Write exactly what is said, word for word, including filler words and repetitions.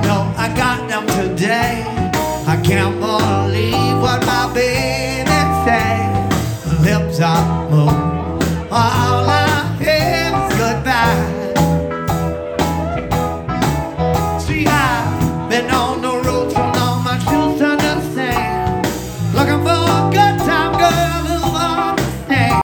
know I got them today. I can't believe what my baby said. Lips are moved all I